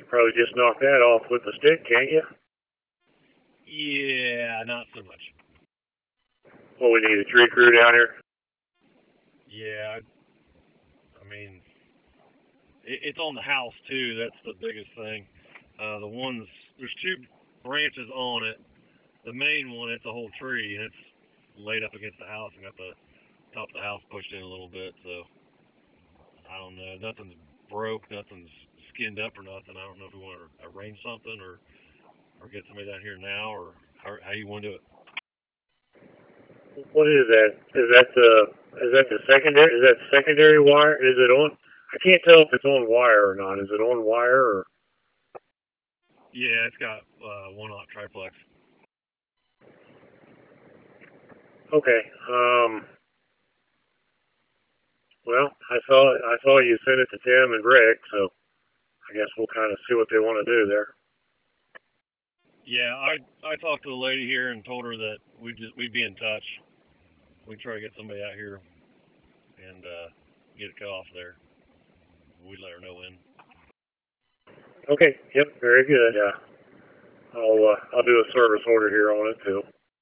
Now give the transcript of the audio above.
Probably just knock that off with a stick, can't you? Yeah, not so much. Well, we need a tree crew down here. Yeah, I mean, it's on the house too. That's the biggest thing. There's two branches on it. The main one, it's a whole tree, and it's laid up against the house and got the top of the house pushed in a little bit. So I don't know. Nothing's broke. Nothing's skinned up or nothing. I don't know if we want to arrange something or get somebody down here now or how you want to do it. What is that? Is that the secondary? Is that secondary wire? Is it on? I can't tell if it's on wire or not. Is it on wire or? Yeah, it's got one aught triplex. Okay. Well, I saw you send it to Tim and Rick, so I guess we'll kind of see what they want to do there. Yeah, I talked to the lady here and told her that we'd be in touch. We'd try to get somebody out here and get it cut off there. We'd let her know when. Okay. Yep. Very good. I'll do a service order here on it too.